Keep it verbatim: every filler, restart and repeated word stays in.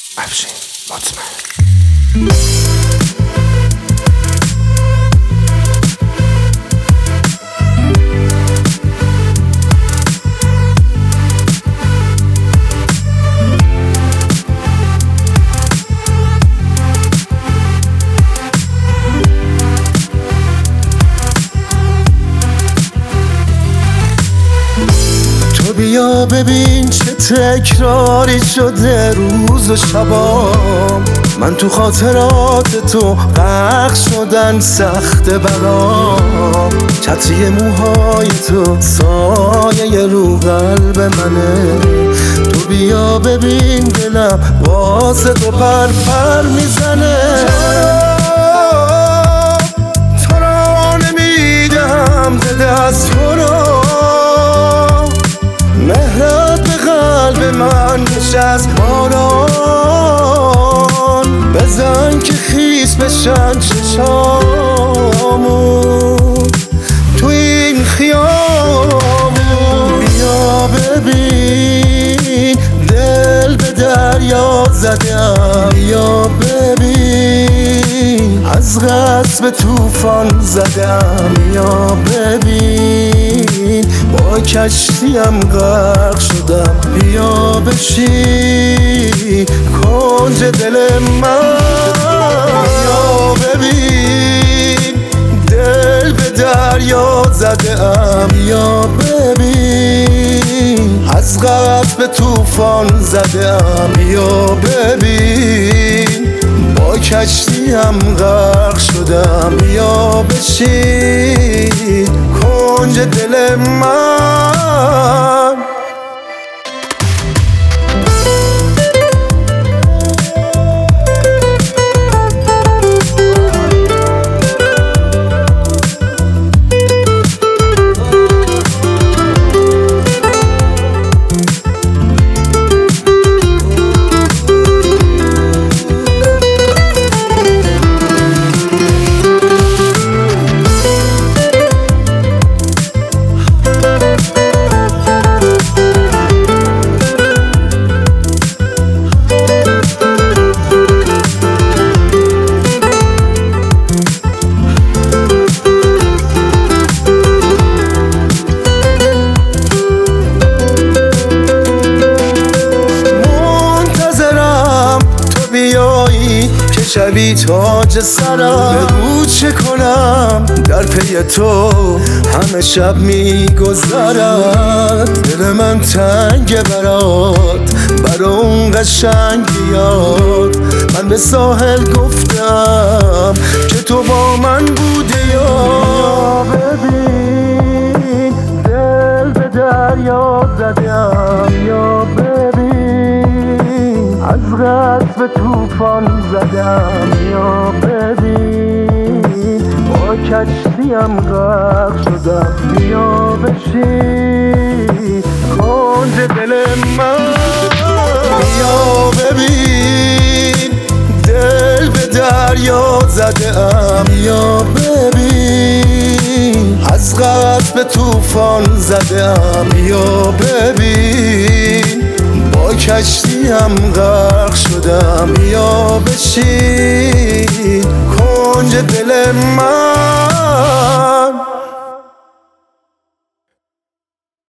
افشین مطمئن. بیا ببین چه تکراری شده روز و شبام، من تو خاطرات تو غرق شدن سخت برام. چتری موهای تو سایه رو قلب منه، تو بیا ببین دلم واسه تو پر پر میزنه. تو را نمیدم دل از تو را، مهرت به قلب من نشست باران. بزن که خیس بشن چشامون تو این خیامون. بیا ببین دل به دریا زدم، بیا ببین از قصب طوفان زدم. بیا ببین با کشتیم غرق شدم، بیا بشین کنج دل من. بیا ببین دل به دریا زدم، بیا ببین از قصب طوفان زدم. بیا ببین با کشتیم غرق شدم، بیا بشین کنج دل من. شبی تاج سرم بگو چه کنم در پی تو همه شب میگذرد. دل من تنگ برات برا اون قشنگ بیاد. من به ساحل گفتم که تو با من بوده یا ببین دل به دریا زدم. یا ببین از قصب طوفان زدم. یا ببین با کشتیم غرق شدم، بیا بشین کنج دل من. بیا ببین دل به دریا زدم. یا ببین از قصب طوفان زدم. یا ببین با کشتیم غرق شدم، بیا بشین کنج دل من.